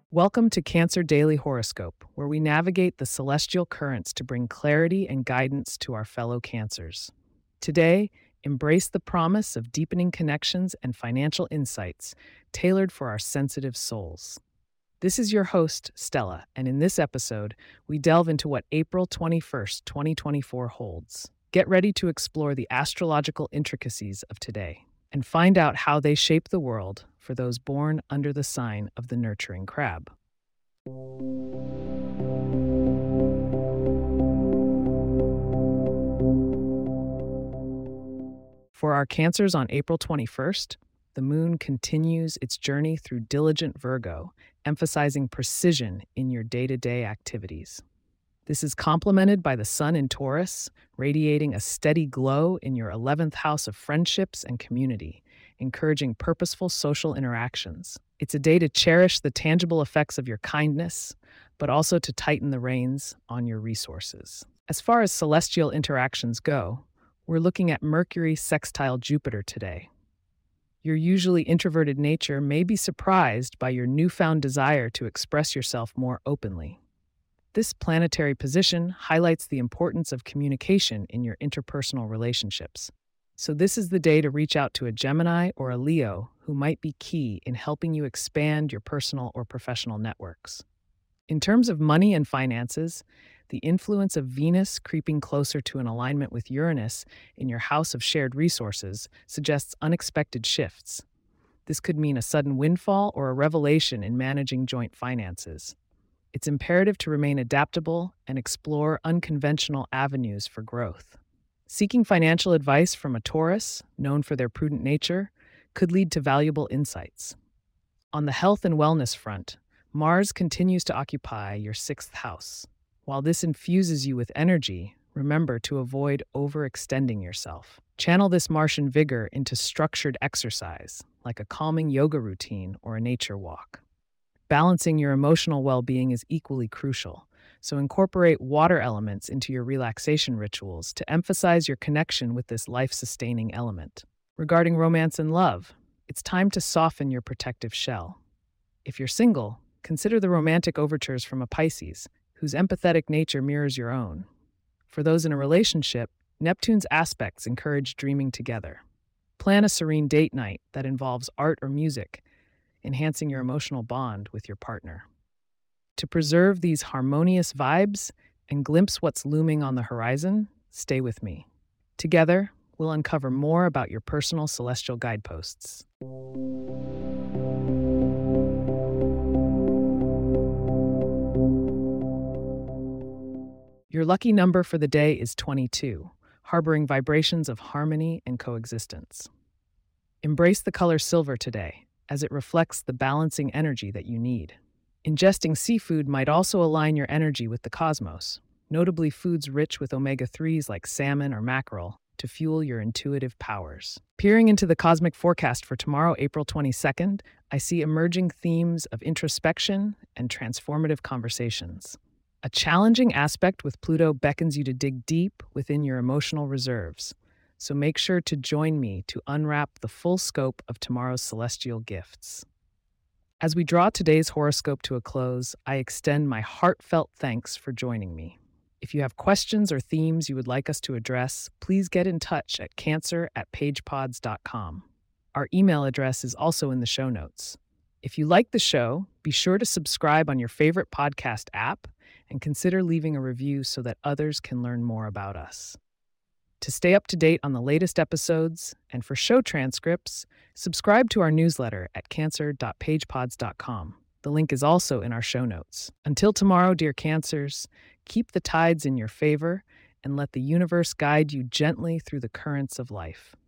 Welcome to Cancer Daily Horoscope, where we navigate the celestial currents to bring clarity and guidance to our fellow Cancers. Today, embrace the promise of deepening connections and financial insights tailored for our sensitive souls. This is your host, Stella, and in this episode, we delve into what April 21st, 2024 holds. Get ready to explore the astrological intricacies of today and find out how they shape the world for those born under the sign of the nurturing crab. For our Cancers on April 21st, the moon continues its journey through diligent Virgo, emphasizing precision in your day-to-day activities. This is complemented by the sun in Taurus, radiating a steady glow in your 11th house of friendships and community, encouraging purposeful social interactions. It's a day to cherish the tangible effects of your kindness, but also to tighten the reins on your resources. As far as celestial interactions go, we're looking at Mercury sextile Jupiter today. Your usually introverted nature may be surprised by your newfound desire to express yourself more openly. This planetary position highlights the importance of communication in your interpersonal relationships. So this is the day to reach out to a Gemini or a Leo who might be key in helping you expand your personal or professional networks. In terms of money and finances, the influence of Venus creeping closer to an alignment with Uranus in your house of shared resources suggests unexpected shifts. This could mean a sudden windfall or a revelation in managing joint finances. It's imperative to remain adaptable and explore unconventional avenues for growth. Seeking financial advice from a Taurus, known for their prudent nature, could lead to valuable insights. On the health and wellness front, Mars continues to occupy your 6th house. While this infuses you with energy, remember to avoid overextending yourself. Channel this Martian vigor into structured exercise, like a calming yoga routine or a nature walk. Balancing your emotional well-being is equally crucial, so incorporate water elements into your relaxation rituals to emphasize your connection with this life-sustaining element. Regarding romance and love, it's time to soften your protective shell. If you're single, consider the romantic overtures from a Pisces, whose empathetic nature mirrors your own. For those in a relationship, Neptune's aspects encourage dreaming together. Plan a serene date night that involves art or music, enhancing your emotional bond with your partner. To preserve these harmonious vibes and glimpse what's looming on the horizon, stay with me. Together, we'll uncover more about your personal celestial guideposts. Your lucky number for the day is 22, harboring vibrations of harmony and coexistence. Embrace the color silver today, as it reflects the balancing energy that you need. Ingesting seafood might also align your energy with the cosmos, notably foods rich with omega-3s like salmon or mackerel, to fuel your intuitive powers. Peering into the cosmic forecast for tomorrow, April 22nd, I see emerging themes of introspection and transformative conversations. A challenging aspect with Pluto beckons you to dig deep within your emotional reserves, so make sure to join me to unwrap the full scope of tomorrow's celestial gifts. As we draw today's horoscope to a close, I extend my heartfelt thanks for joining me. If you have questions or themes you would like us to address, please get in touch at cancer@pagepods.com. Our email address is also in the show notes. If you like the show, be sure to subscribe on your favorite podcast app and consider leaving a review so that others can learn more about us. To stay up to date on the latest episodes and for show transcripts, subscribe to our newsletter at cancer.pagepods.com. The link is also in our show notes. Until tomorrow, dear Cancers, keep the tides in your favor and let the universe guide you gently through the currents of life.